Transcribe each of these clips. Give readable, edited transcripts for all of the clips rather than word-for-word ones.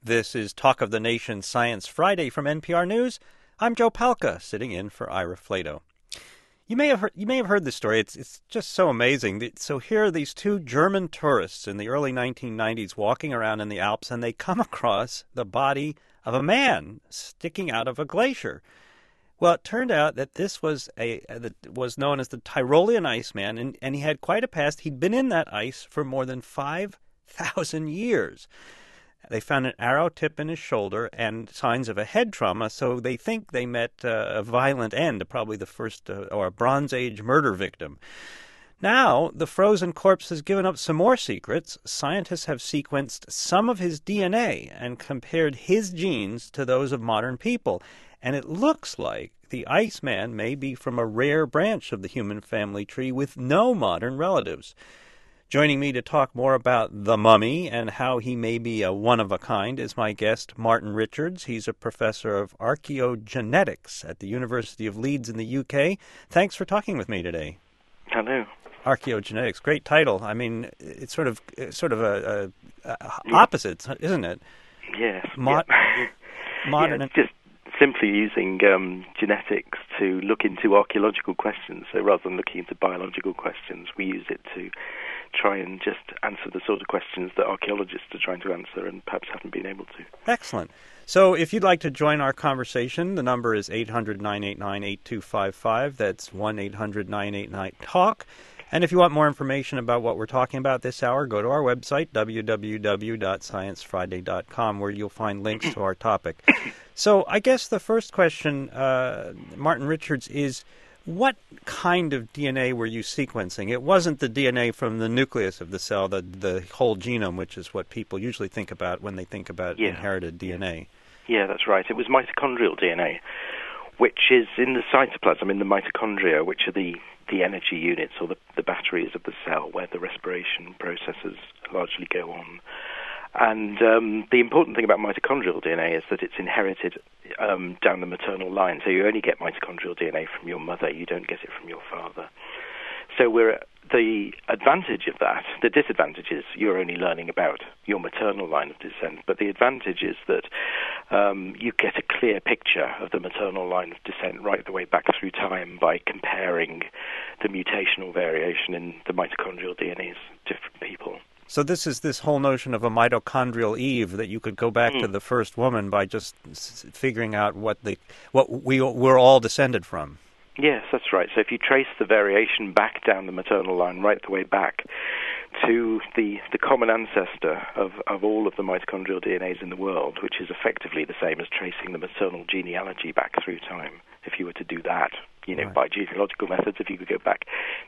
This is Talk of the Nation Science Friday from NPR News. I'm Joe Palca, sitting in for Ira Flato. You may have heard this story. It's just so amazing. So here are these two German tourists in the early 1990s walking around in the Alps, and they come across the body of a man sticking out of a glacier. Well, it turned out that this was known as the Tyrolean Iceman, and he had quite a past. He'd been in that ice for more than 5,000 years. They found an arrow tip in his shoulder and signs of a head trauma, so they think they met a violent end, probably the first or a Bronze Age murder victim. Now, the frozen corpse has given up some more secrets. Scientists have sequenced some of his DNA and compared his genes to those of modern people. And it looks like the Iceman may be from a rare branch of the human family tree with no modern relatives. Joining me to talk more about the mummy and how he may be a one-of-a-kind is my guest, Martin Richards. He's a professor of archaeogenetics at the University of Leeds in the UK. Thanks for talking with me today. Hello. Archaeogenetics, great title. I mean, it's sort of a opposite, isn't it? Yes. Modern. Yeah, it's just simply using genetics to look into archaeological questions. So rather than looking into biological questions, we use it to try and just answer the sort of questions that archaeologists are trying to answer and perhaps haven't been able to. Excellent. So if you'd like to join our conversation, the number is 800-989-8255. That's 1-800-989-TALK. And if you want more information about what we're talking about this hour, go to our website, www.sciencefriday.com, where you'll find links to our topic. So I guess the first question, Martin Richards, is what kind of DNA were you sequencing? It wasn't the DNA from the nucleus of the cell, the whole genome, which is what people usually think about when they think about inherited DNA. Yeah, that's right. It was mitochondrial DNA, which is in the cytoplasm, in the mitochondria, which are the energy units or the batteries of the cell where the respiration processes largely go on. And the important thing about mitochondrial DNA is that it's inherited down the maternal line. So you only get mitochondrial DNA from your mother. You don't get it from your father. So the advantage of that, the disadvantage is you're only learning about your maternal line of descent, but the advantage is that you get a clear picture of the maternal line of descent right the way back through time by comparing the mutational variation in the mitochondrial DNAs of different people. So this is this whole notion of a mitochondrial Eve, that you could go back to the first woman by just figuring out what we're all descended from. Yes, that's right. So if you trace the variation back down the maternal line, right the way back to the common ancestor of all of the mitochondrial DNAs in the world, which is effectively the same as tracing the maternal genealogy back through time, if you were to do that, right, by genealogical methods, if you could go back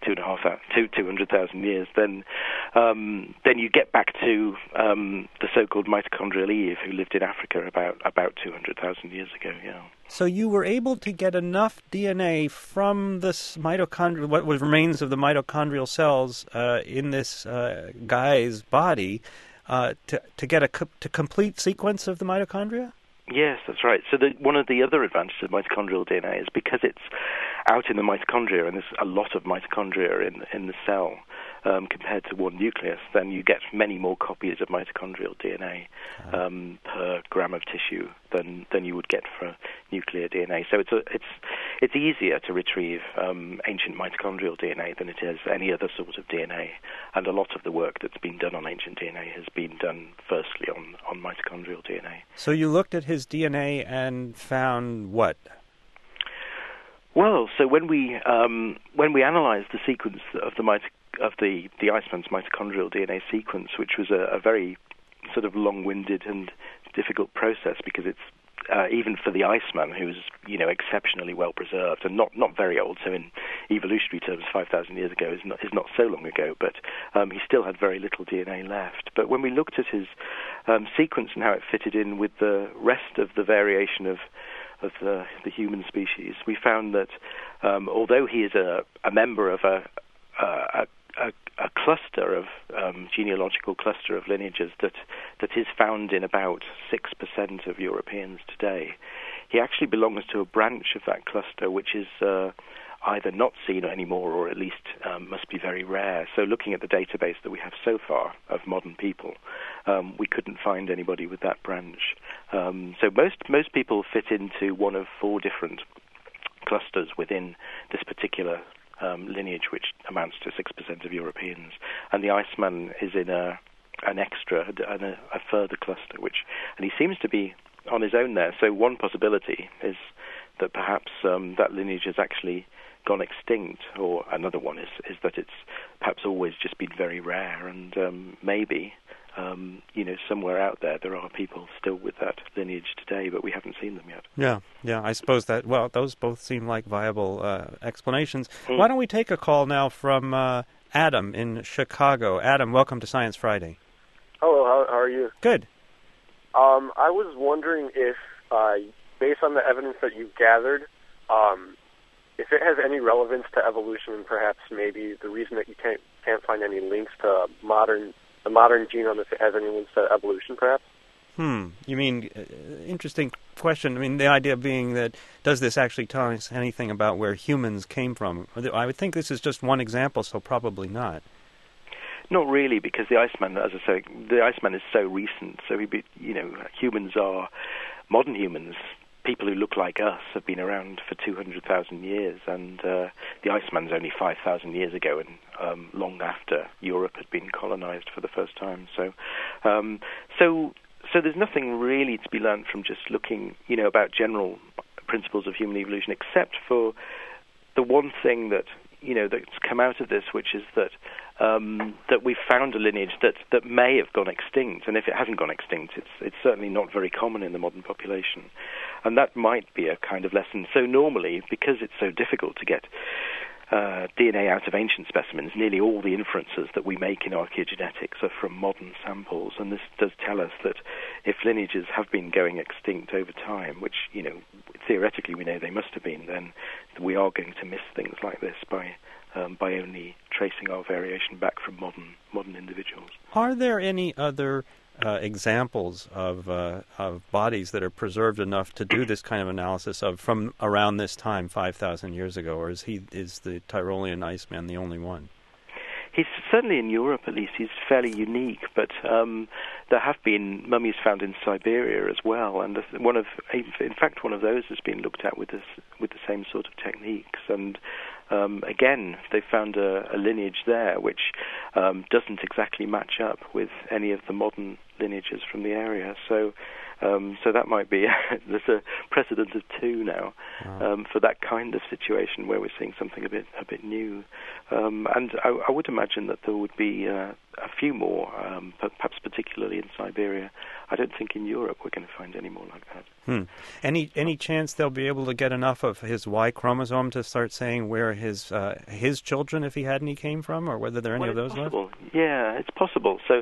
200,000 years, then you get back to the so-called mitochondrial Eve who lived in Africa about 200,000 years ago. Yeah. So you were able to get enough DNA from this mitochondrial, what remains of the mitochondrial cells in this guy's body, to get a complete sequence of the mitochondria? Yes, that's right. So one of the other advantages of mitochondrial DNA is because it's out in the mitochondria, and there's a lot of mitochondria in the cell compared to one nucleus, then you get many more copies of mitochondrial DNA per gram of tissue than you would get for nuclear DNA. So it's easier to retrieve ancient mitochondrial DNA than it is any other sort of DNA. And a lot of the work that's been done on ancient DNA has been done firstly on mitochondrial DNA. So you looked at his DNA and found what? Well, so when we analysed the sequence of the Iceman's mitochondrial DNA sequence, which was a very sort of long-winded and difficult process because it's even for the Iceman, who's exceptionally well preserved and not very old. So in evolutionary terms, 5,000 years ago is not so long ago, but he still had very little DNA left. But when we looked at his sequence and how it fitted in with the rest of the variation of the human species, we found that although he is a member of a cluster of genealogical cluster of lineages that is found in about 6% of Europeans today, he actually belongs to a branch of that cluster which is either not seen anymore or at least must be very rare. So looking at the database that we have so far of modern people, we couldn't find anybody with that branch. So most people fit into one of 4 different clusters within this particular lineage, which amounts to 6% of Europeans. And the Iceman is in an extra, a further cluster, and he seems to be on his own there. So one possibility is that perhaps that lineage has actually gone extinct, or another one is that it's perhaps always just been very rare, and maybe somewhere out there are people still with that lineage today, but we haven't seen them yet. Yeah, I suppose that, well, those both seem like viable explanations. Why don't we take a call now from Adam in Chicago. Adam, welcome to Science Friday. Hello, how are you? Good. I was wondering if, based on the evidence that you've gathered, if it has any relevance to evolution, and perhaps maybe the reason that you can't find any links to the modern genome, if it has any links to evolution, perhaps? You mean, interesting question. I mean, the idea being that, does this actually tell us anything about where humans came from? I would think this is just one example, so probably not. Not really, because the Iceman, as I say, the Iceman is so recent. So modern humans, people who look like us, have been around for 200,000 years, and the Iceman's only 5,000 years ago, and long after Europe had been colonized for the first time. So there's nothing really to be learned from just looking, about general principles of human evolution, except for the one thing that that's come out of this, which is that we've found a lineage that may have gone extinct, and if it hasn't gone extinct, it's certainly not very common in the modern population, and that might be a kind of lesson. So normally, because it's so difficult to get DNA out of ancient specimens, nearly all the inferences that we make in archaeogenetics are from modern samples, and this does tell us that if lineages have been going extinct over time, which theoretically we know they must have been, then we are going to miss things like this by only tracing our variation back from modern individuals. Are there any other examples of bodies that are preserved enough to do this kind of analysis of from around this time, 5,000 years ago, or is the Tyrolean Iceman the only one? He's certainly in Europe, at least. He's fairly unique, but there have been mummies found in Siberia as well, and in fact, one of those has been looked at with the same sort of techniques. And again, they found a lineage there which doesn't exactly match up with any of the modern lineages from the area. So that might be there's a precedent of 2 now for that kind of situation where we're seeing something a bit new. And I would imagine that there would be a few more, perhaps particularly in Siberia. I don't think in Europe we're going to find any more like that. Any chance they'll be able to get enough of his Y chromosome to start saying where his children, if he had any, came from, or whether there are any of those possible. left? Yeah, it's possible. So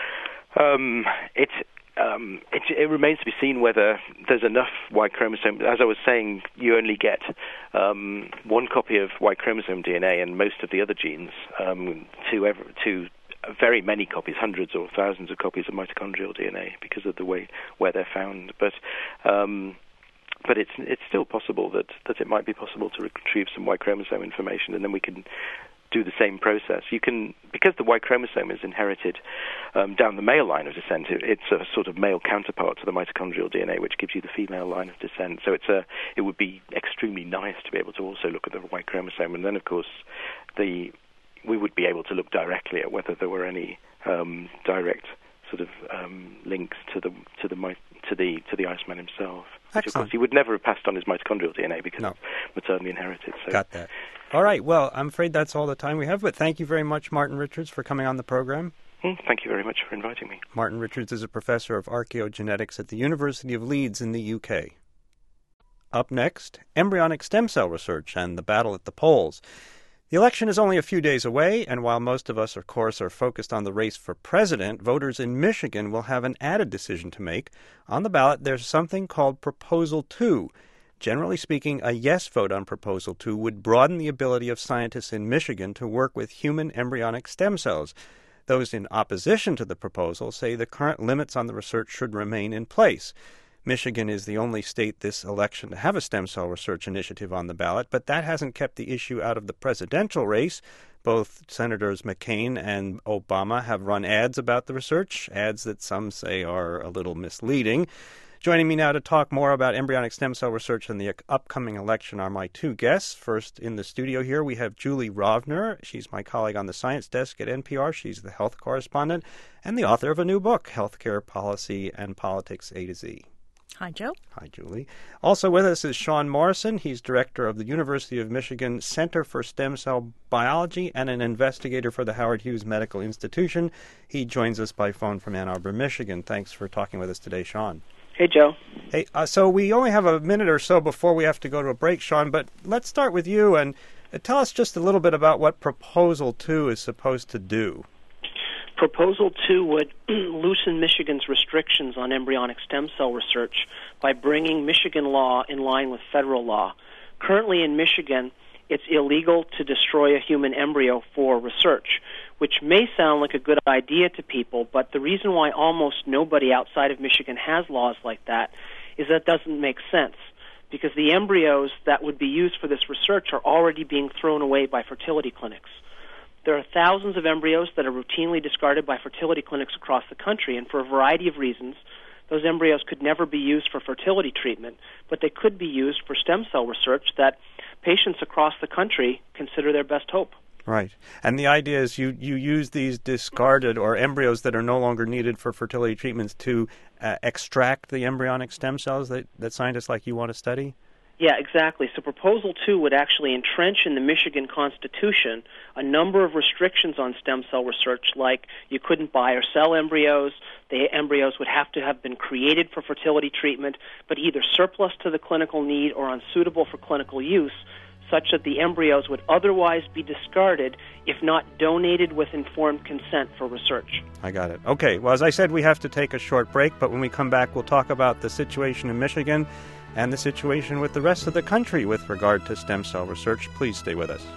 it remains to be seen whether there's enough Y chromosome. As I was saying, you only get 1 copy of Y chromosome DNA, and most of the other genes, to very many copies, hundreds or thousands of copies of mitochondrial DNA, because of the way where they're found. But it's still possible that it might be possible to retrieve some Y chromosome information, and then we can do the same process. You can, because the Y chromosome is inherited down the male line of descent, it's a sort of male counterpart to the mitochondrial DNA, which gives you the female line of descent. So it would be extremely nice to be able to also look at the Y chromosome, and then of course we would be able to look directly at whether there were any direct sort of links to the Iceman himself. Which, of course, he would never have passed on his mitochondrial DNA because it's maternally inherited. So. Got that. All right. Well, I'm afraid that's all the time we have, but thank you very much, Martin Richards, for coming on the program. Thank you very much for inviting me. Martin Richards is a professor of archaeogenetics at the University of Leeds in the UK. Up next, embryonic stem cell research and the battle at the polls. The election is only a few days away, and while most of us, of course, are focused on the race for president, voters in Michigan will have an added decision to make. On the ballot, there's something called Proposal 2. Generally speaking, a yes vote on Proposal 2 would broaden the ability of scientists in Michigan to work with human embryonic stem cells. Those in opposition to the proposal say the current limits on the research should remain in place. Michigan is the only state this election to have a stem cell research initiative on the ballot, but that hasn't kept the issue out of the presidential race. Both Senators McCain and Obama have run ads about the research, ads that some say are a little misleading. Joining me now to talk more about embryonic stem cell research in the upcoming election are my two guests. First, in the studio here, we have Julie Rovner. She's my colleague on the science desk at NPR. She's the health correspondent and the author of a new book, Healthcare Policy and Politics A to Z. Hi, Joe. Hi, Julie. Also with us is Sean Morrison. He's director of the University of Michigan Center for Stem Cell Biology and an investigator for the Howard Hughes Medical Institution. He joins us by phone from Ann Arbor, Michigan. Thanks for talking with us today, Sean. Hey, Joe. Hey, so we only have a minute or so before we have to go to a break, Sean, but let's start with you and tell us just a little bit about what Proposal 2 is supposed to do. Proposal 2 would loosen Michigan's restrictions on embryonic stem cell research by bringing Michigan law in line with federal law. Currently in Michigan, it's illegal to destroy a human embryo for research, which may sound like a good idea to people, but the reason why almost nobody outside of Michigan has laws like that is that doesn't make sense, because the embryos that would be used for this research are already being thrown away by fertility clinics. There are thousands of embryos that are routinely discarded by fertility clinics across the country, and for a variety of reasons, those embryos could never be used for fertility treatment, but they could be used for stem cell research that patients across the country consider their best hope. Right. And the idea is you use these discarded or embryos that are no longer needed for fertility treatments to extract the embryonic stem cells that scientists like you want to study? Yeah, exactly. So Proposal 2 would actually entrench in the Michigan Constitution a number of restrictions on stem cell research, like you couldn't buy or sell embryos, the embryos would have to have been created for fertility treatment, but either surplus to the clinical need or unsuitable for clinical use, such that the embryos would otherwise be discarded if not donated with informed consent for research. I got it. Okay, well, as I said, we have to take a short break, but when we come back, we'll talk about the situation in Michigan and the situation with the rest of the country with regard to stem cell research. Please stay with us.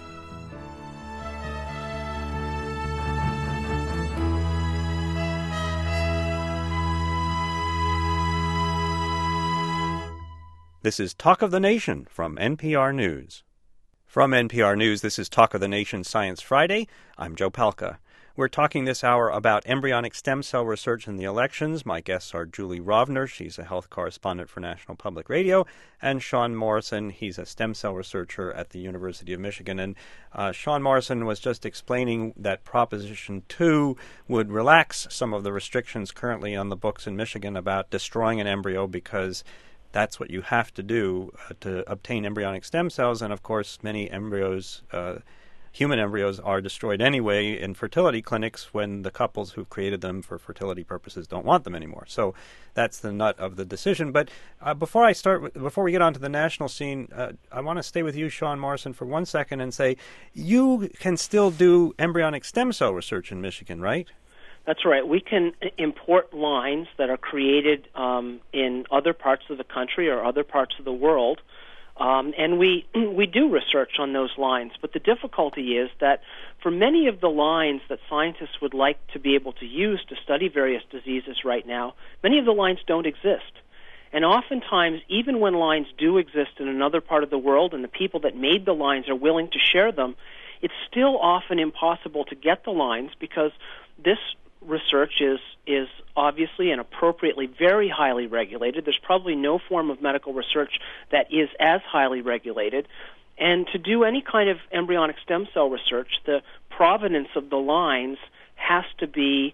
This is Talk of the Nation from NPR News. From NPR News, this is Talk of the Nation Science Friday. I'm Joe Palca. We're talking this hour about embryonic stem cell research in the elections. My guests are Julie Rovner, she's a health correspondent for National Public Radio, and Sean Morrison, he's a stem cell researcher at the University of Michigan. And Sean Morrison was just explaining that Proposition 2 would relax some of the restrictions currently on the books in Michigan about destroying an embryo because that's what you have to do to obtain embryonic stem cells. And, of course, many embryos, human embryos, are destroyed anyway in fertility clinics when the couples who've created them for fertility purposes don't want them anymore. So that's the nut of the decision. But before we get onto the national scene, I want to stay with you, Sean Morrison, for 1 second and say you can still do embryonic stem cell research in Michigan, right? That's right. We can import lines that are created in other parts of the country or other parts of the world, and we do research on those lines. But the difficulty is that for many of the lines that scientists would like to be able to use to study various diseases right now, many of the lines don't exist. And oftentimes, even when lines do exist in another part of the world and the people that made the lines are willing to share them, it's still often impossible to get the lines because this research is obviously and appropriately very highly regulated. There's probably no form of medical research that is as highly regulated. And to do any kind of embryonic stem cell research, the provenance of the lines has to be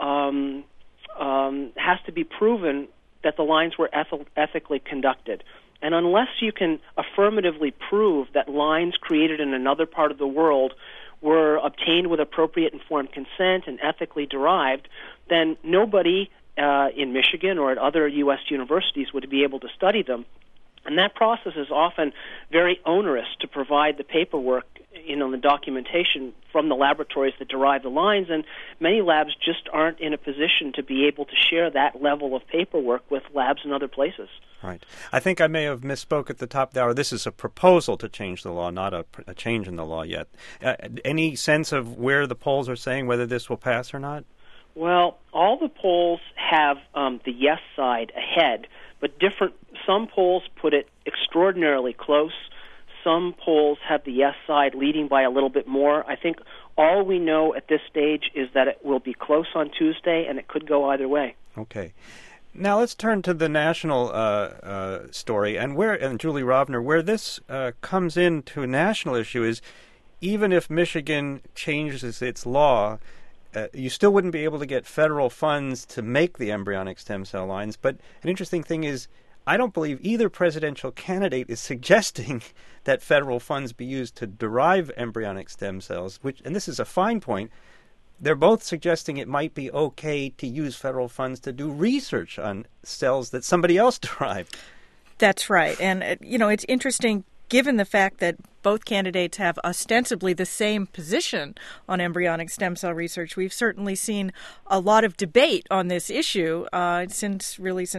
proven that the lines were ethically conducted. And unless you can affirmatively prove that lines created in another part of the world were obtained with appropriate informed consent and ethically derived, then nobody in Michigan or at other U.S. universities would be able to study them. And that process is often very onerous to provide the paperwork, the documentation from the laboratories that derive the lines, and many labs just aren't in a position to be able to share that level of paperwork with labs in other places. Right. I think I may have misspoke at the top of the hour. This is a proposal to change the law, not a change in the law yet. Any sense of where the polls are saying whether this will pass or not? Well, all the polls have the yes side ahead, but some polls put it extraordinarily close. Some polls have the yes side leading by a little bit more. I think all we know at this stage is that it will be close on Tuesday, and it could go either way. Okay. Now let's turn to the national story, and Julie Rovner, where this comes into a national issue is, even if Michigan changes its law, you still wouldn't be able to get federal funds to make the embryonic stem cell lines. But an interesting thing is, I don't believe either presidential candidate is suggesting that federal funds be used to derive embryonic stem cells, and this is a fine point. They're both suggesting it might be okay to use federal funds to do research on cells that somebody else derived. That's right. And, it's interesting, given the fact that both candidates have ostensibly the same position on embryonic stem cell research. We've certainly seen a lot of debate on this issue since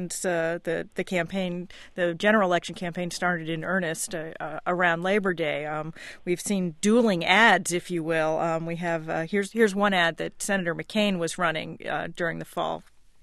the campaign, the general election campaign started in earnest around Labor Day. We've seen dueling ads, if you will. We have here's one ad that Senator McCain was running during the fall.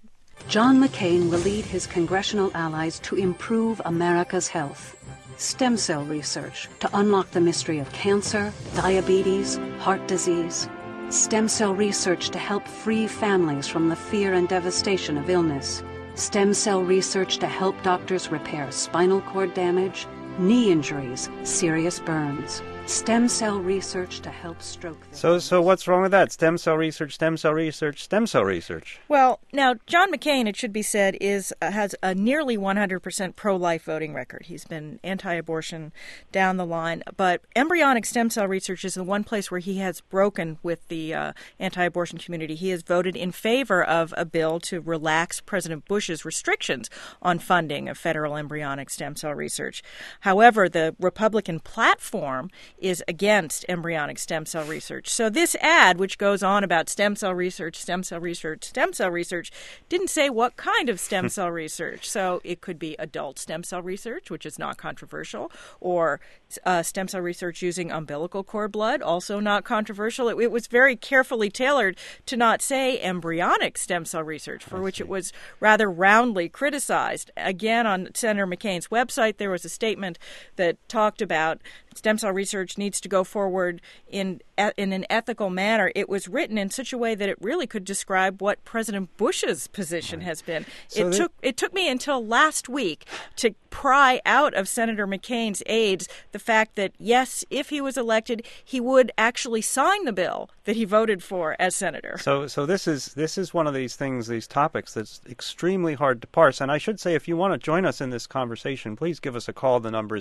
John McCain will lead his congressional allies to improve America's health. Stem cell research to unlock the mystery of cancer, diabetes, heart disease. Stem cell research to help free families from the fear and devastation of illness. Stem cell research to help doctors repair spinal cord damage, knee injuries, serious burns. Stem cell research to help stroke victims. So what's wrong with that? Stem cell research, stem cell research, stem cell research. Well, now, John McCain, it should be said, has a nearly 100% pro-life voting record. He's been anti-abortion down the line. But embryonic stem cell research is the one place where he has broken with the anti-abortion community. He has voted in favor of a bill to relax President Bush's restrictions on funding of federal embryonic stem cell research. However, the Republican platform is against embryonic stem cell research. So this ad, which goes on about stem cell research, stem cell research, stem cell research, didn't say what kind of stem cell research. So it could be adult stem cell research, which is not controversial, or stem cell research using umbilical cord blood, also not controversial. It was very carefully tailored to not say embryonic stem cell research, for which it was rather roundly criticized. Again, on Senator McCain's website, there was a statement that talked about stem cell research needs to go forward in an ethical manner. It was written in such a way that it really could describe what President Bush's position has been. So it took me until last week to pry out of Senator McCain's aides the fact that, yes, if he was elected, he would actually sign the bill that he voted for as senator. So this is one of these things, these topics that's extremely hard to parse. And I should say, if you want to join us in this conversation, please give us a call. The number is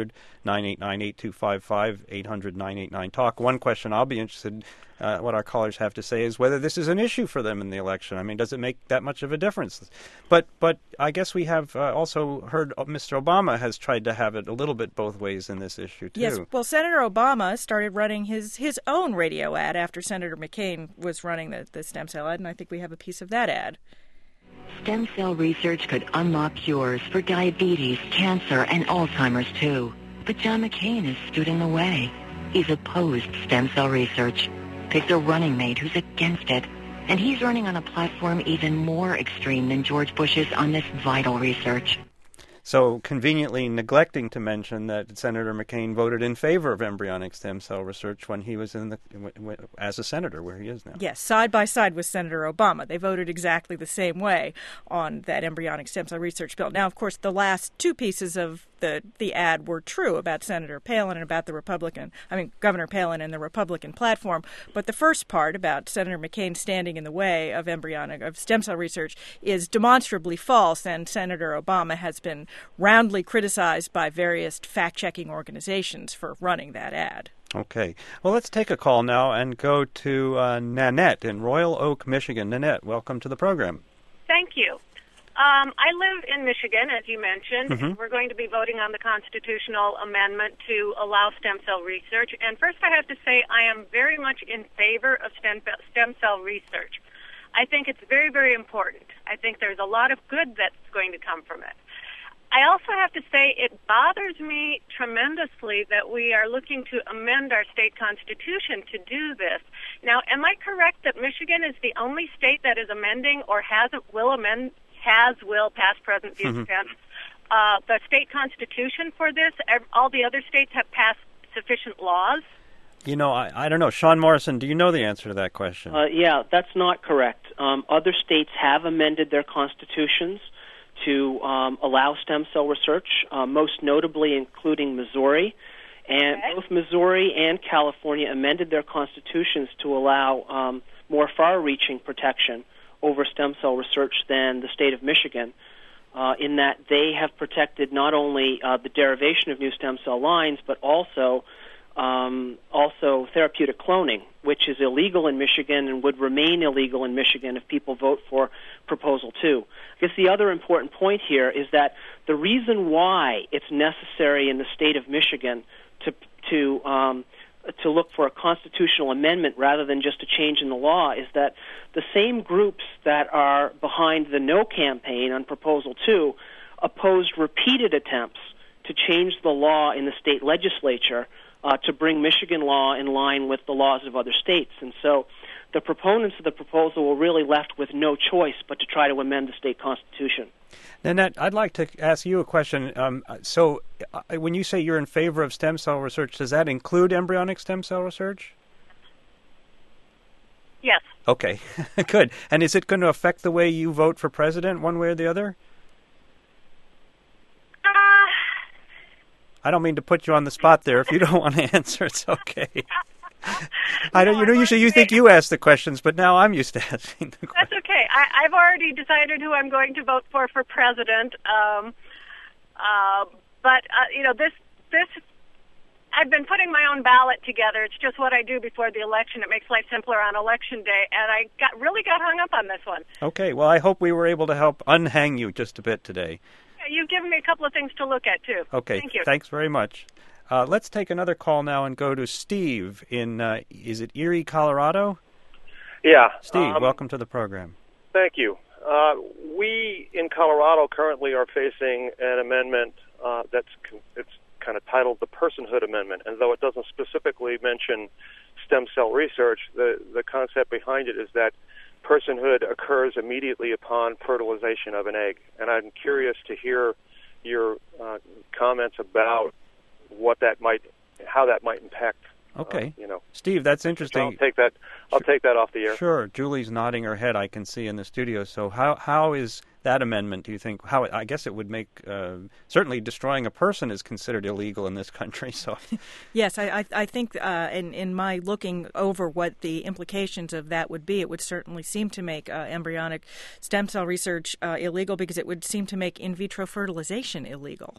800-989-8255, 800-989-TALK. One question I'll be interested in what our callers have to say is whether this is an issue for them in the election. I mean, does it make that much of a difference? But I guess we have also heard Mr. Obama has tried to have it a little bit both ways in this issue, too. Yes, well, Senator Obama started running his own radio ad after Senator McCain was running the stem cell ad, and I think we have a piece of that ad. Stem cell research could unlock cures for diabetes, cancer, and Alzheimer's, too. But John McCain has stood in the way. He's opposed stem cell research, picked a running mate who's against it, and he's running on a platform even more extreme than George Bush's on this vital research. So conveniently neglecting to mention that Senator McCain voted in favor of embryonic stem cell research when he was as a senator, where he is now. Yes, side by side with Senator Obama. They voted exactly the same way on that embryonic stem cell research bill. Now, of course, the last two pieces of the ad were true about Senator Palin and about Governor Palin and the Republican platform. But the first part about Senator McCain standing in the way of stem cell research is demonstrably false, and Senator Obama has been roundly criticized by various fact-checking organizations for running that ad. Okay. Well, let's take a call now and go to Nanette in Royal Oak, Michigan. Nanette, welcome to the program. Thank you. I live in Michigan, as you mentioned. Mm-hmm. We're going to be voting on the constitutional amendment to allow stem cell research. And first I have to say I am very much in favor of stem cell research. I think it's very, very important. I think there's a lot of good that's going to come from it. I also have to say it bothers me tremendously that we are looking to amend our state constitution to do this. Now, am I correct that Michigan is the only state that is amending or will, past, present, future tense, the state constitution for this? All the other states have passed sufficient laws? You know, I don't know. Sean Morrison, do you know the answer to that question? Yeah, that's not correct. Other states have amended their constitutions to allow stem cell research, most notably including Missouri. And both Missouri and California amended their constitutions to allow more far-reaching protection over stem cell research than the state of Michigan, in that they have protected not only the derivation of new stem cell lines, but also therapeutic cloning, which is illegal in Michigan and would remain illegal in Michigan if people vote for Proposal 2. I guess the other important point here is that the reason why it's necessary in the state of Michigan to look for a constitutional amendment rather than just a change in the law is that the same groups that are behind the No campaign on Proposal 2 opposed repeated attempts to change the law in the state legislature to bring Michigan law in line with the laws of other states. And so the proponents of the proposal were really left with no choice but to try to amend the state constitution. Nanette, I'd like to ask you a question. So when you say you're in favor of stem cell research, does that include embryonic stem cell research? Yes. Okay, good. And is it going to affect the way you vote for president one way or the other? I don't mean to put you on the spot there. If you don't want to answer, it's okay. I don't. Usually you think you ask the questions, but now I'm used to asking the questions. That's okay. I've already decided who I'm going to vote for president. But this. I've been putting my own ballot together. It's just what I do before the election. It makes life simpler on Election Day, and I really got hung up on this one. Okay. Well, I hope we were able to help unhang you just a bit today. You've given me a couple of things to look at, too. Okay. Thank you. Thanks very much. Let's take another call now and go to Steve in, is it Erie, Colorado? Yeah. Steve, welcome to the program. Thank you. We in Colorado currently are facing an amendment it's kind of titled the Personhood Amendment, and though it doesn't specifically mention stem cell research, the concept behind it is that personhood occurs immediately upon fertilization of an egg. And I'm curious to hear your comments about how that might impact. Okay. Steve, that's interesting. I'll take that off the air. Sure. Julie's nodding her head, I can see in the studio. So how is that amendment, do you think? I guess it would make, certainly destroying a person is considered illegal in this country. So yes, I think in my looking over what the implications of that would be, it would certainly seem to make embryonic stem cell research illegal, because it would seem to make in vitro fertilization illegal.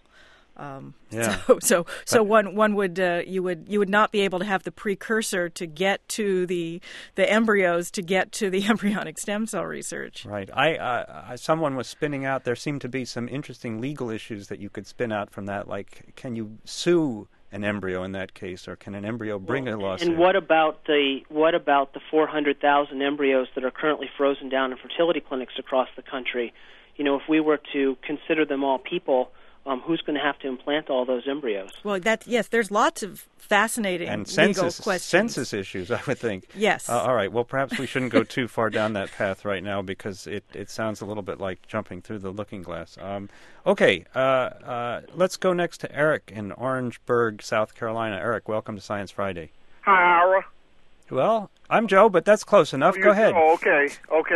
So one would you would not be able to have the precursor to get to the embryos to get to the embryonic stem cell research. Right. Someone was spinning out. There seemed to be some interesting legal issues that you could spin out from that. Like, can you sue an embryo in that case, or can an embryo bring a lawsuit? And what about the 400,000 embryos that are currently frozen down in fertility clinics across the country? If we were to consider them all people, who's going to have to implant all those embryos? Well, there's lots of fascinating and legal questions. Census issues, I would think. Yes. All right. Well, perhaps we shouldn't go too far down that path right now, because it sounds a little bit like jumping through the looking glass. Okay. Let's go next to Eric in Orangeburg, South Carolina. Eric, welcome to Science Friday. Hi, Ira. Well, I'm Joe, but that's close enough. Go ahead. Oh, okay.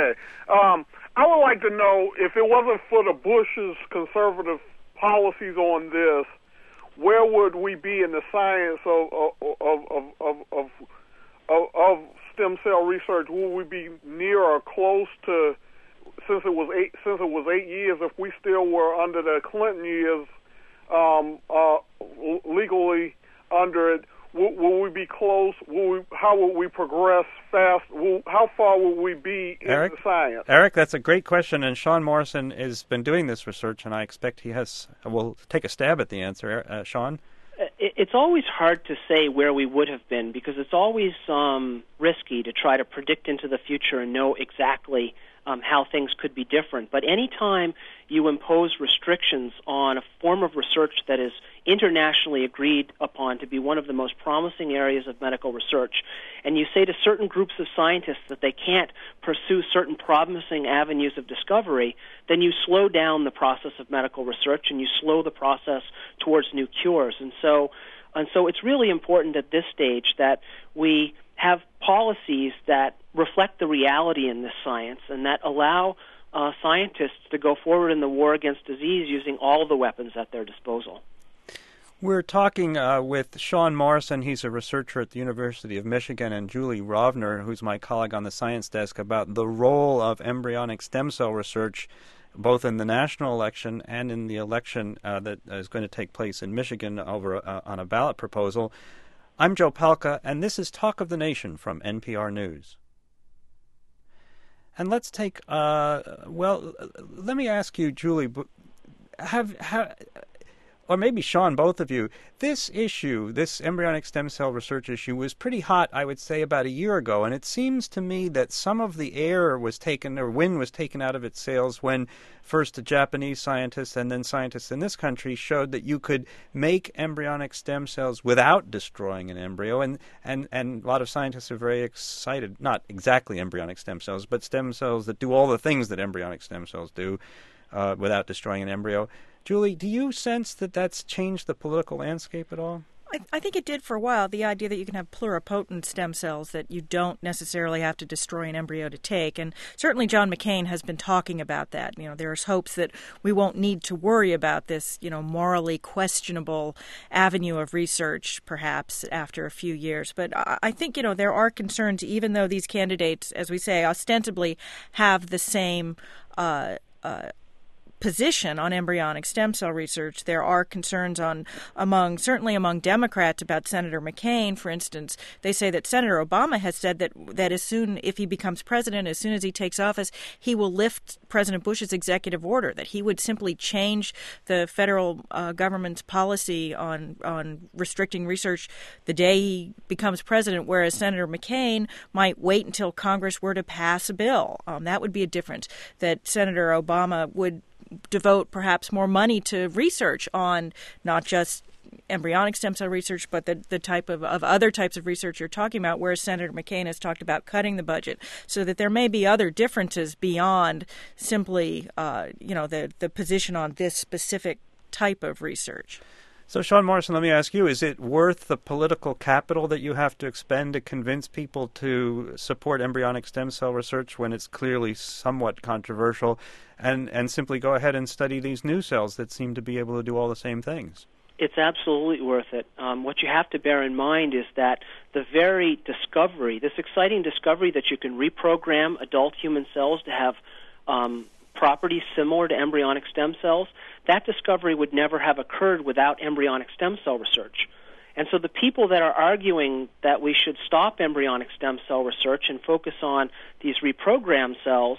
I would like to know, if it wasn't for the Bush's conservative policies on this, where would we be in the science of stem cell research? Will we be near or close to, since it was 8 years, if we still were under the Clinton years, legally under it? Will we be close? How will we progress fast? How far will we be in the science? Eric, that's a great question, and Sean Morrison has been doing this research, and I expect will take a stab at the answer. Sean? It's always hard to say where we would have been, because it's always risky to try to predict into the future and know exactly how things could be different. But anytime you impose restrictions on a form of research that is internationally agreed upon to be one of the most promising areas of medical research, and you say to certain groups of scientists that they can't pursue certain promising avenues of discovery, then you slow down the process of medical research and you slow the process towards new cures. And so it's really important at this stage that we have policies that reflect the reality in this science and that allow scientists to go forward in the war against disease using all the weapons at their disposal. We're talking with Sean Morrison. He's a researcher at the University of Michigan, and Julie Rovner, who's my colleague on the science desk, about the role of embryonic stem cell research both in the national election and in the election that is going to take place in Michigan over on a ballot proposal. I'm Joe Palca, and this is Talk of the Nation from NPR News. And let's take, let me ask you, Julie, or maybe Sean, both of you, this issue, this embryonic stem cell research issue, was pretty hot, I would say, about a year ago, and it seems to me that some of the air was taken, or wind was taken out of its sails when first Japanese scientists and then scientists in this country showed that you could make embryonic stem cells without destroying an embryo, and a lot of scientists are very excited, not exactly embryonic stem cells, but stem cells that do all the things that embryonic stem cells do without destroying an embryo. Julie, do you sense that that's changed the political landscape at all? I think it did for a while, the idea that you can have pluripotent stem cells that you don't necessarily have to destroy an embryo to take. And certainly John McCain has been talking about that. You know, there's hopes that we won't need to worry about this, morally questionable avenue of research, perhaps, after a few years. But I think, there are concerns, even though these candidates, as we say, ostensibly have the same position on embryonic stem cell research. There are concerns certainly among Democrats about Senator McCain. For instance, they say that Senator Obama has said that as soon, if he becomes president, as soon as he takes office, he will lift President Bush's executive order, that he would simply change the federal government's policy on restricting research the day he becomes president, whereas Senator McCain might wait until Congress were to pass a bill. That would be a difference, that Senator Obama would devote perhaps more money to research on not just embryonic stem cell research, but the type of other types of research you're talking about, whereas Senator McCain has talked about cutting the budget, so that there may be other differences beyond simply, the position on this specific type of research. So, Sean Morrison, let me ask you, is it worth the political capital that you have to expend to convince people to support embryonic stem cell research when it's clearly somewhat controversial, and simply go ahead and study these new cells that seem to be able to do all the same things? It's absolutely worth it. What you have to bear in mind is that the very discovery, this exciting discovery that you can reprogram adult human cells to have properties similar to embryonic stem cells, that discovery would never have occurred without embryonic stem cell research. And so the people that are arguing that we should stop embryonic stem cell research and focus on these reprogrammed cells,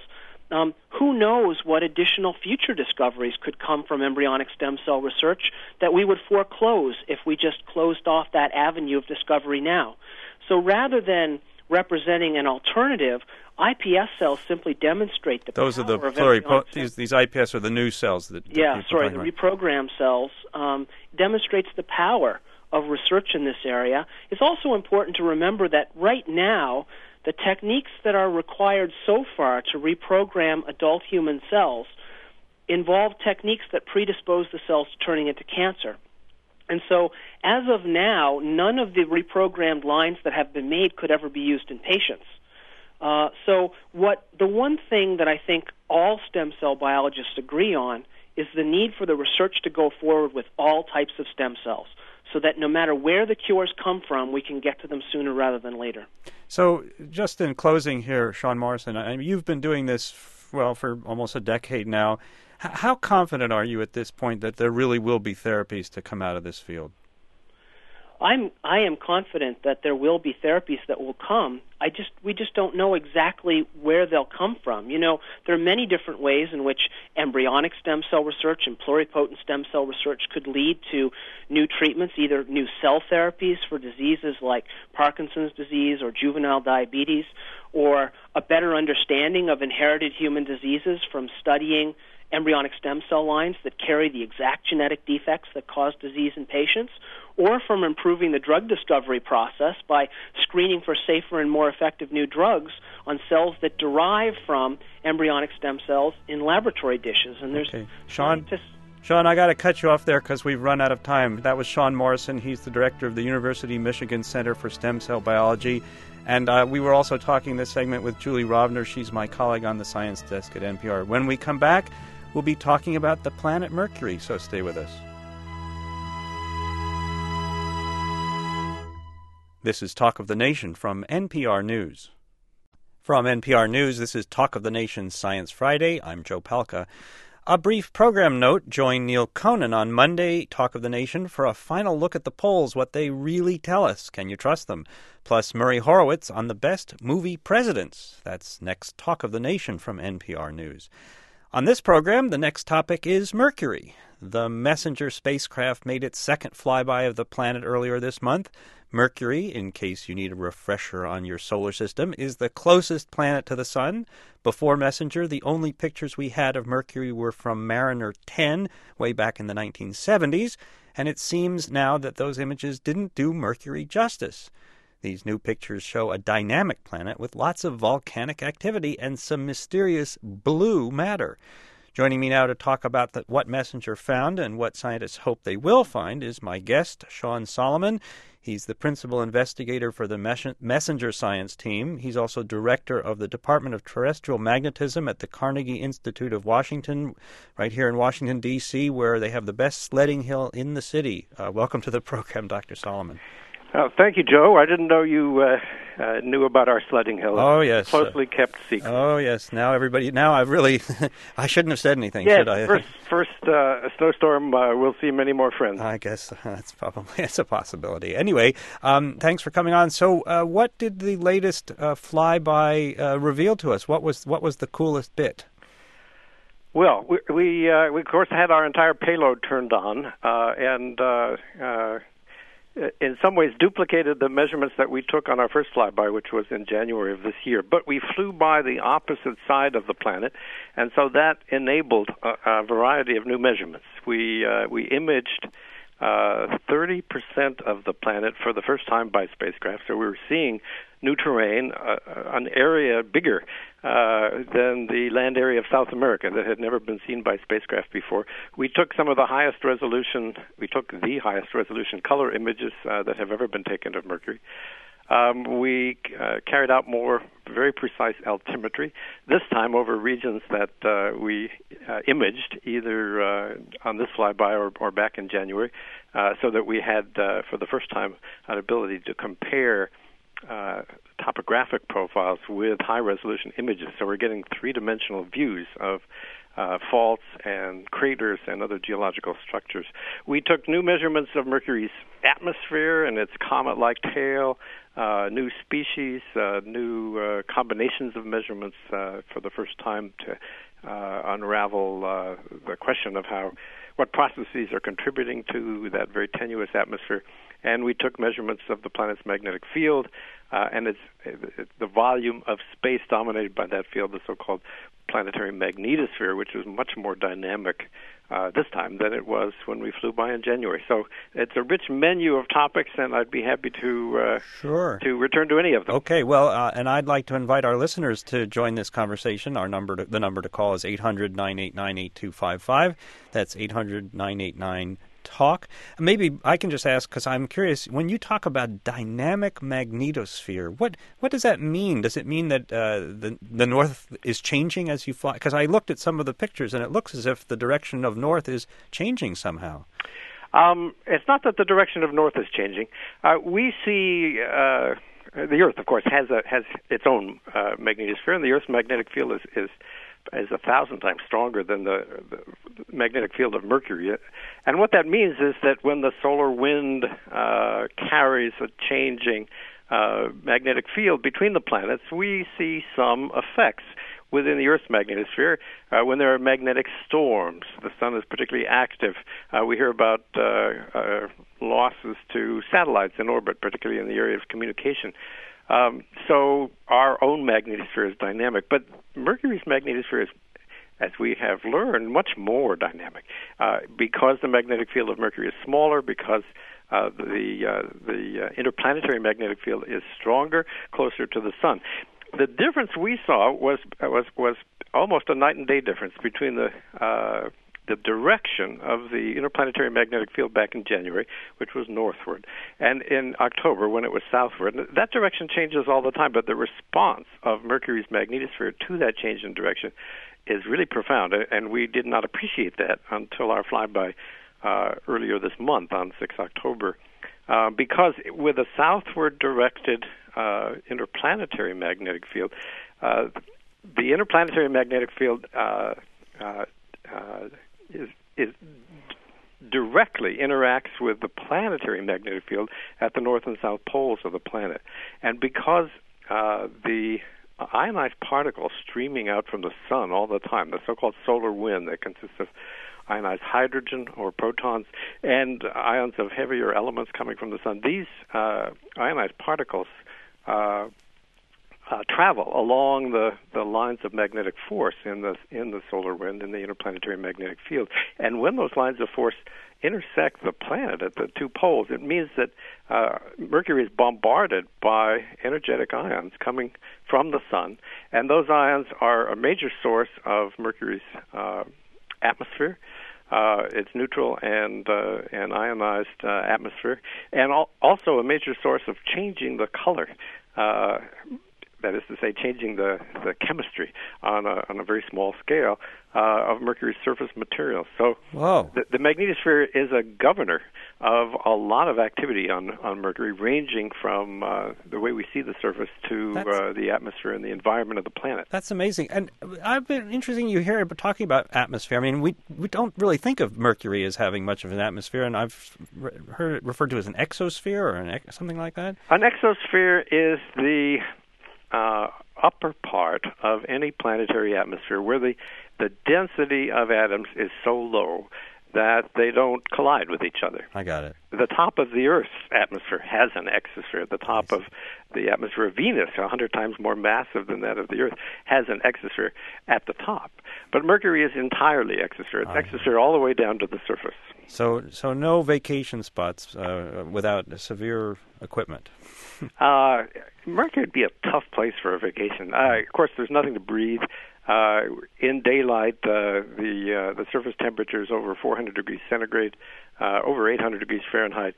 who knows what additional future discoveries could come from embryonic stem cell research that we would foreclose if we just closed off that avenue of discovery now. So rather than representing an alternative, iPS cells simply demonstrate the Those power are the of embryonic these iPS are the new cells that the reprogrammed cells demonstrates the power of research in this area. It's also important to remember that right now, the techniques that are required so far to reprogram adult human cells involve techniques that predispose the cells to turning into cancer. And so, as of now, none of the reprogrammed lines that have been made could ever be used in patients. So the one thing that I think all stem cell biologists agree on is the need for the research to go forward with all types of stem cells, so that no matter where the cures come from, we can get to them sooner rather than later. So just in closing here, Sean Morrison, you've been doing this, for almost a decade now. How confident are you at this point that there really will be therapies to come out of this field? I am confident that there will be therapies that will come. We just don't know exactly where they'll come from. You know, there are many different ways in which embryonic stem cell research and pluripotent stem cell research could lead to new treatments, either new cell therapies for diseases like Parkinson's disease or juvenile diabetes, or a better understanding of inherited human diseases from studying embryonic stem cell lines that carry the exact genetic defects that cause disease in patients, or from improving the drug discovery process by screening for safer and more effective new drugs on cells that derive from embryonic stem cells in laboratory dishes. And there's Sean, I got to cut you off there because we've run out of time. That was Sean Morrison. He's the director of the University of Michigan Center for Stem Cell Biology. And we were also talking this segment with Julie Rovner. She's my colleague on the science desk at NPR. When we come back, we'll be talking about the planet Mercury, so stay with us. This is Talk of the Nation from NPR News. From NPR News, this is Talk of the Nation Science Friday. I'm Joe Palca. A brief program note, join Neil Conan on Monday, Talk of the Nation, for a final look at the polls, what they really tell us. Can you trust them? Plus Murray Horowitz on the best movie presidents. That's next Talk of the Nation from NPR News. On this program, the next topic is Mercury. The Messenger spacecraft made its second flyby of the planet earlier this month. Mercury, in case you need a refresher on your solar system, is the closest planet to the Sun. Before Messenger, the only pictures we had of Mercury were from Mariner 10, way back in the 1970s, and it seems now that those images didn't do Mercury justice. These new pictures show a dynamic planet with lots of volcanic activity and some mysterious blue matter. Joining me now to talk about what Messenger found and what scientists hope they will find is my guest, Sean Solomon. He's the principal investigator for the Messenger Science Team. He's also director of the Department of Terrestrial Magnetism at the Carnegie Institute of Washington, right here in Washington, D.C., where they have the best sledding hill in the city. Welcome to the program, Dr. Solomon. Thank you, Joe. I didn't know you knew about our sledding hill. Oh, yes. Closely kept secret. Oh, yes. Now I've really, I shouldn't have said anything, yes, should I? First snowstorm, we'll see many more friends. I guess it's a possibility. Anyway, thanks for coming on. So what did the latest flyby reveal to us? What was the coolest bit? Well, we of course had our entire payload turned on, and in some ways duplicated the measurements that we took on our first flyby, which was in January of this year. But we flew by the opposite side of the planet, and so that enabled a variety of new measurements. We imaged 30% of the planet for the first time by spacecraft, so we were seeing new terrain, an area bigger than the land area of South America that had never been seen by spacecraft before. We took the highest resolution color images that have ever been taken of Mercury. We carried out more very precise altimetry, this time over regions that we imaged either on this flyby or back in January, so that we had, for the first time, an ability to compare topographic profiles with high-resolution images. So we're getting three-dimensional views of faults and craters and other geological structures. We took new measurements of Mercury's atmosphere and its comet-like tail, new species, new combinations of measurements for the first time to unravel the question of what processes are contributing to that very tenuous atmosphere. And we took measurements of the planet's magnetic field, and it's the volume of space dominated by that field, the so-called planetary magnetosphere, which is much more dynamic this time than it was when we flew by in January. So it's a rich menu of topics, and I'd be happy to return to any of them. Okay, well, and I'd like to invite our listeners to join this conversation. The number to call is 800-989-8255. That's 800-989-TALK. Maybe I can just ask, because I'm curious, when you talk about dynamic magnetosphere, what does that mean? Does it mean that the north is changing as you fly? Because I looked at some of the pictures, and it looks as if the direction of north is changing somehow. It's not that the direction of north is changing. We see the Earth, of course, has its own magnetosphere, and the Earth's magnetic field is is 1,000 times stronger than the magnetic field of Mercury. And what that means is that when the solar wind carries a changing magnetic field between the planets, we see some effects within the Earth's magnetosphere. When there are magnetic storms, the sun is particularly active. We hear about losses to satellites in orbit, particularly in the area of communication. So our own magnetosphere is dynamic, but Mercury's magnetosphere is, as we have learned, much more dynamic because the magnetic field of Mercury is smaller, because the interplanetary magnetic field is stronger, closer to the sun. The difference we saw was almost a night and day difference between the direction of the interplanetary magnetic field back in January, which was northward, and in October when it was southward. That direction changes all the time, but the response of Mercury's magnetosphere to that change in direction is really profound, and we did not appreciate that until our flyby earlier this month on 6 October, because with a southward directed interplanetary magnetic field, the interplanetary magnetic field is directly interacts with the planetary magnetic field at the north and south poles of the planet. And because the ionized particles streaming out from the sun all the time, the so-called solar wind that consists of ionized hydrogen or protons and ions of heavier elements coming from the sun, these ionized particles travel along the lines of magnetic force in the solar wind, in the interplanetary magnetic field. And when those lines of force intersect the planet at the two poles, it means that Mercury is bombarded by energetic ions coming from the sun, and those ions are a major source of Mercury's atmosphere, its neutral and ionized atmosphere, and also a major source of changing the color. That is to say, changing the chemistry on a very small scale of Mercury's surface material. So the magnetosphere is a governor of a lot of activity on Mercury, ranging from the way we see the surface to the atmosphere and the environment of the planet. That's amazing. And I've been interesting you hear talking about atmosphere. I mean, we don't really think of Mercury as having much of an atmosphere, and I've heard it referred to as an exosphere or something like that. An exosphere is the upper part of any planetary atmosphere where the density of atoms is so low that they don't collide with each other. I got it. The top of the Earth's atmosphere has an exosphere. The top of the atmosphere of Venus, 100 times more massive than that of the Earth, has an exosphere at the top. But Mercury is entirely exosphere. It's exosphere all the way down to the surface. So no vacation spots without severe equipment. Mercury would be a tough place for a vacation. Of course, there's nothing to breathe. In daylight, the surface temperature is over 400 degrees centigrade, over 800 degrees Fahrenheit.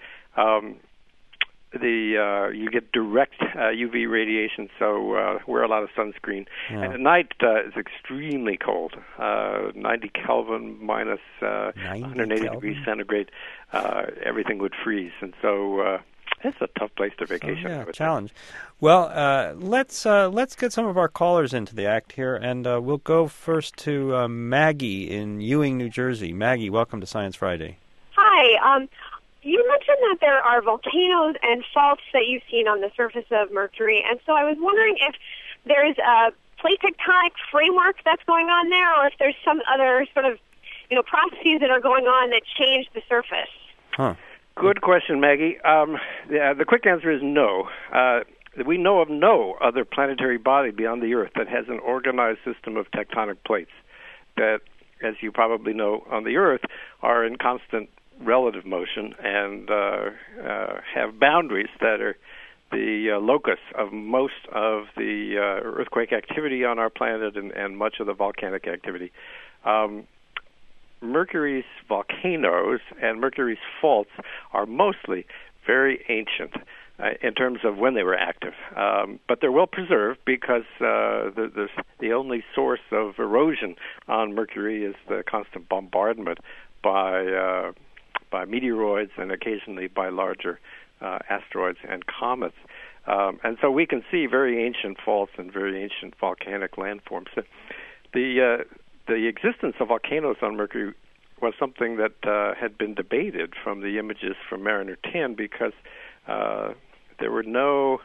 You get direct UV radiation, so wear a lot of sunscreen. Yeah. And at night, it's extremely cold, 90 Kelvin minus 180 degrees centigrade. Everything would freeze, and so it's a tough place to vacation. I would challenge. Say. Well, let's get some of our callers into the act here, and we'll go first to Maggie in Ewing, New Jersey. Maggie, welcome to Science Friday. Hi. You mentioned that there are volcanoes and faults that you've seen on the surface of Mercury, and so I was wondering if there's a plate tectonic framework that's going on there, or if there's some other sort of, processes that are going on that change the surface. Huh. Good question, Maggie. The quick answer is no. We know of no other planetary body beyond the Earth that has an organized system of tectonic plates that, as you probably know, on the Earth are in constant relative motion and have boundaries that are the locus of most of the earthquake activity on our planet and much of the volcanic activity. Mercury's volcanoes and Mercury's faults are mostly very ancient in terms of when they were active. But they're well preserved because the only source of erosion on Mercury is the constant bombardment by meteoroids and occasionally by larger asteroids and comets. And so we can see very ancient faults and very ancient volcanic landforms. the existence of volcanoes on Mercury was something that had been debated from the images from Mariner 10 because there were no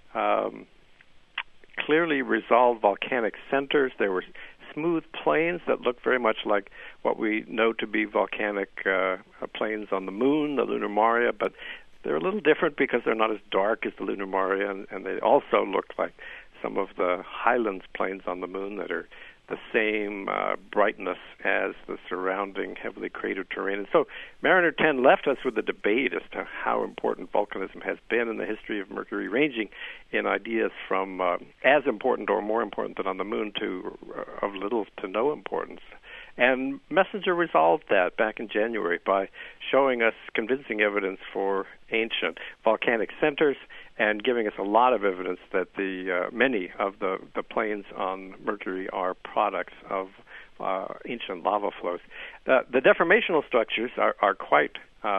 clearly resolved volcanic centers. There were smooth plains that looked very much like what we know to be volcanic plains on the Moon, the Lunar Maria, but they're a little different because they're not as dark as the Lunar Maria, and they also look like some of the highlands plains on the Moon that are the same brightness as the surrounding heavily cratered terrain. And so Mariner 10 left us with a debate as to how important volcanism has been in the history of Mercury, ranging in ideas from as important or more important than on the Moon to of little to no importance. And Messenger resolved that back in January by showing us convincing evidence for ancient volcanic centers and giving us a lot of evidence that many of the plains on Mercury are products of ancient lava flows. The deformational structures are quite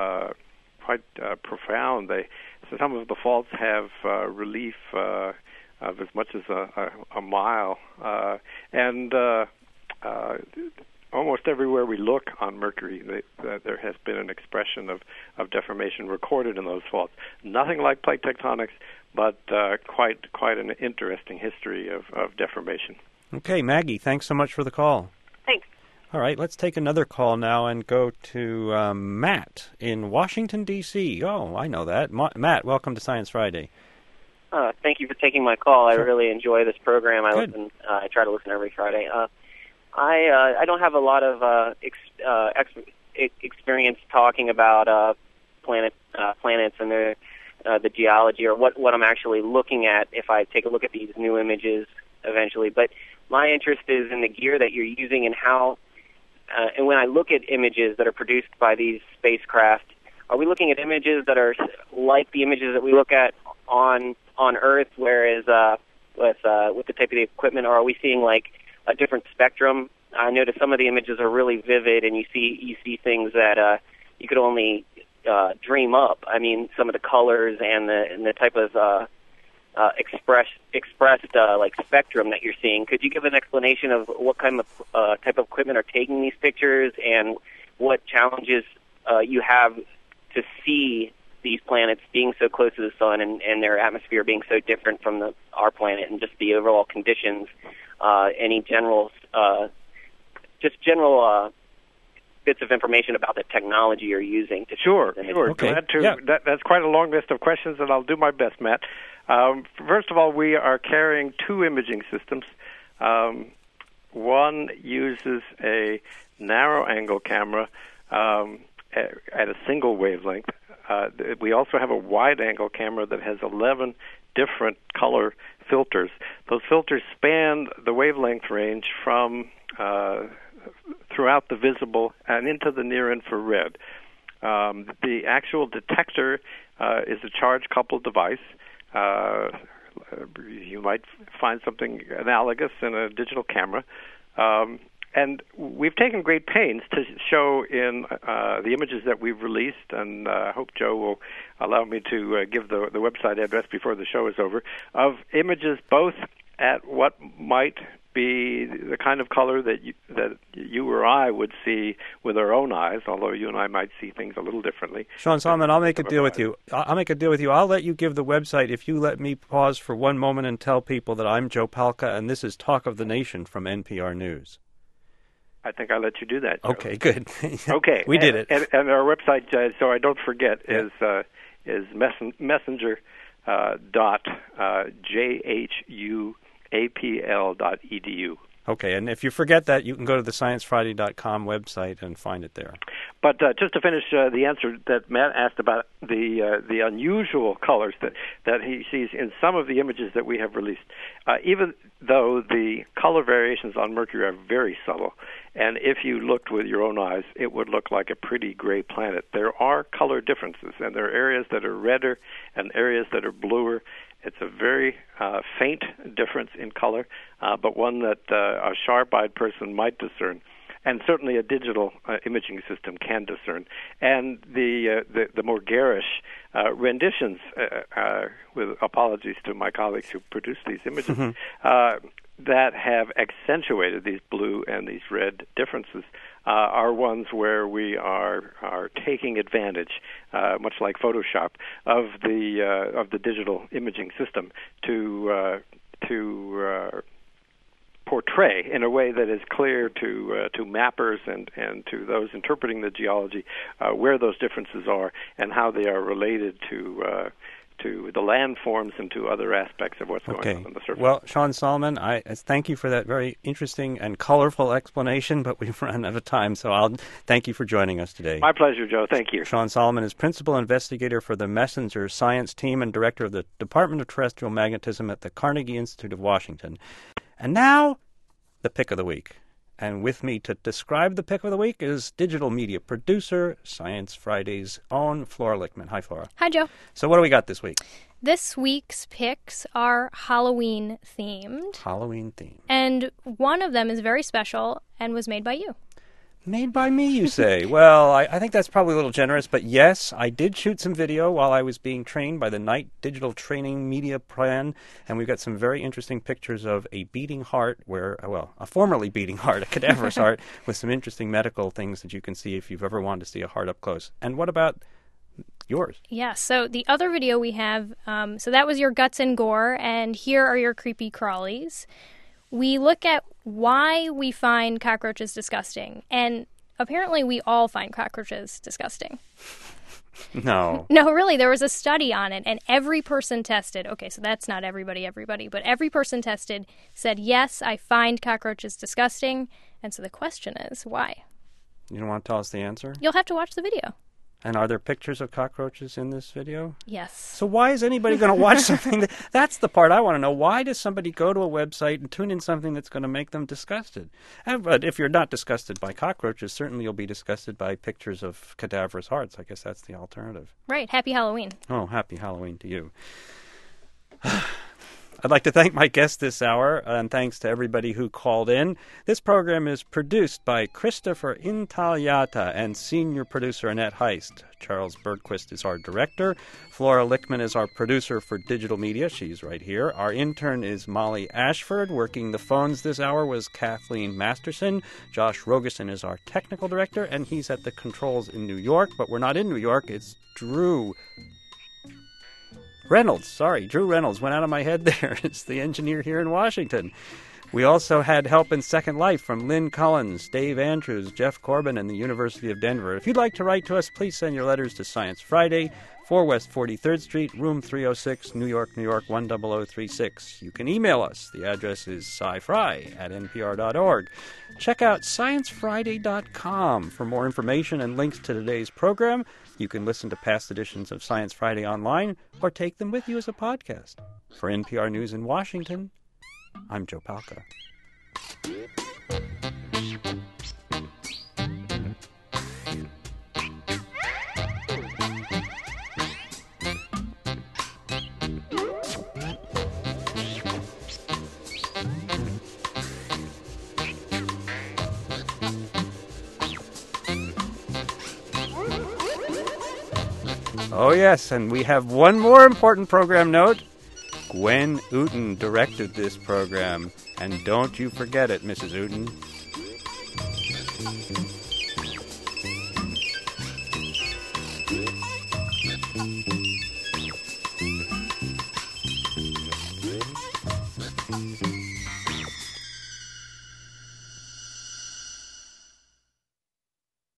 profound. Some of the faults have relief of as much as a mile, and almost everywhere we look on Mercury, there has been an expression of deformation recorded in those faults. Nothing like plate tectonics, but quite an interesting history of deformation. Okay, Maggie, thanks so much for the call. Thanks. All right, let's take another call now and go to Matt in Washington, D.C. Oh, I know that. Matt, welcome to Science Friday. Thank you for taking my call. Sure. I really enjoy this program. I try to listen every Friday. I don't have a lot of experience talking about planets and the geology or what I'm actually looking at if I take a look at these new images eventually. But my interest is in the gear that you're using and how. And when I look at images that are produced by these spacecraft, are we looking at images that are like the images that we look at on Earth, whereas with the type of equipment, or are we seeing like a different spectrum? I notice some of the images are really vivid, and you see things that you could only dream up. I mean, some of the colors and the type of expressed like spectrum that you're seeing. Could you give an explanation of what kind of type of equipment are taking these pictures, and what challenges you have to see these planets being so close to the sun and their atmosphere being so different from our planet, and just the overall conditions? Any general bits of information about the technology you're using to Sure. Okay. Glad to. That's quite a long list of questions, and I'll do my best, Matt. First of all, we are carrying two imaging systems. One uses a narrow-angle camera at a single wavelength. We also have a wide-angle camera that has 11 different color filters. Those filters span the wavelength range from throughout the visible and into the near-infrared. The actual detector is a charge-coupled device. You might find something analogous in a digital camera. And we've taken great pains to show in the images that we've released, and I hope Joe will allow me to give the website address before the show is over, of images both at what might be the kind of color that you or I would see with our own eyes, although you and I might see things a little differently. Sean Solomon, I'll make a deal with you. I'll let you give the website if you let me pause for one moment and tell people that I'm Joe Palca, and this is Talk of the Nation from NPR News. I think I'll let you do that, Joe. Okay, good. Okay. We did it. And our website, so I don't forget, is messenger.jhupl.edu. Okay, and if you forget that, you can go to the sciencefriday.com website and find it there. But just to finish the answer that Matt asked about the unusual colors that he sees in some of the images that we have released, even though the color variations on Mercury are very subtle, and if you looked with your own eyes, it would look like a pretty gray planet. There are color differences, and there are areas that are redder and areas that are bluer. It's a very faint difference in color, but one that a sharp-eyed person might discern, and certainly a digital imaging system can discern. And the more garish renditions, with apologies to my colleagues who produced these images, that have accentuated these blue and these red differences are ones where we are taking advantage, much like Photoshop, of the digital imaging system to portray in a way that is clear to mappers and to those interpreting the geology where those differences are and how they are related to the landforms and to other aspects of what's going on the surface. Well, Sean Solomon, I thank you for that very interesting and colorful explanation, but we've run out of time, so I'll thank you for joining us today. My pleasure, Joe. Thank you. Sean Solomon is Principal Investigator for the Messenger Science Team and Director of the Department of Terrestrial Magnetism at the Carnegie Institute of Washington. And now, the pick of the week. And with me to describe the pick of the week is digital media producer, Science Friday's own Flora Lichtman. Hi, Flora. Hi, Joe. So what do we got this week? This week's picks are Halloween-themed. Halloween-themed. And one of them is very special and was made by you. Made by me, you say? Well, I think that's probably a little generous, but yes, I did shoot some video while I was being trained by the Knight Digital Training Media Plan, and we've got some very interesting pictures of a beating heart, a formerly beating heart, a cadaverous heart, with some interesting medical things that you can see if you've ever wanted to see a heart up close. And what about yours? Yeah, so the other video we have, so that was your guts and gore, and here are your creepy crawlies. We look at why we find cockroaches disgusting, and apparently we all find cockroaches disgusting. No. No, really, there was a study on it, and every person tested, okay, so that's not everybody, but every person tested said, yes, I find cockroaches disgusting, and so the question is, why? You don't want to tell us the answer? You'll have to watch the video. And are there pictures of cockroaches in this video? Yes. So why is anybody going to watch something? That's the part I want to know. Why does somebody go to a website and tune in something that's going to make them disgusted? But if you're not disgusted by cockroaches, certainly you'll be disgusted by pictures of cadaverous hearts. I guess that's the alternative. Right. Happy Halloween. Oh, happy Halloween to you. I'd like to thank my guest this hour, and thanks to everybody who called in. This program is produced by Christopher Intagliata and senior producer Annette Heist. Charles Bergquist is our director. Flora Lichtman is our producer for digital media. She's right here. Our intern is Molly Ashford. Working the phones this hour was Kathleen Masterson. Josh Rogerson is our technical director, and he's at the controls in New York. But we're not in New York. It's Drew Reynolds went out of my head there. It's the engineer here in Washington. We also had help in Second Life from Lynn Collins, Dave Andrews, Jeff Corbin, and the University of Denver. If you'd like to write to us, please send your letters to Science Friday, 4 West 43rd Street, room 306, New York, New York, 10036. You can email us. The address is scifry@npr.org. Check out sciencefriday.com for more information and links to today's program. You can listen to past editions of Science Friday online or take them with you as a podcast. For NPR News in Washington, I'm Joe Palca. Oh, yes, and we have one more important program note. Gwen Uten directed this program, and don't you forget it, Mrs. Uten.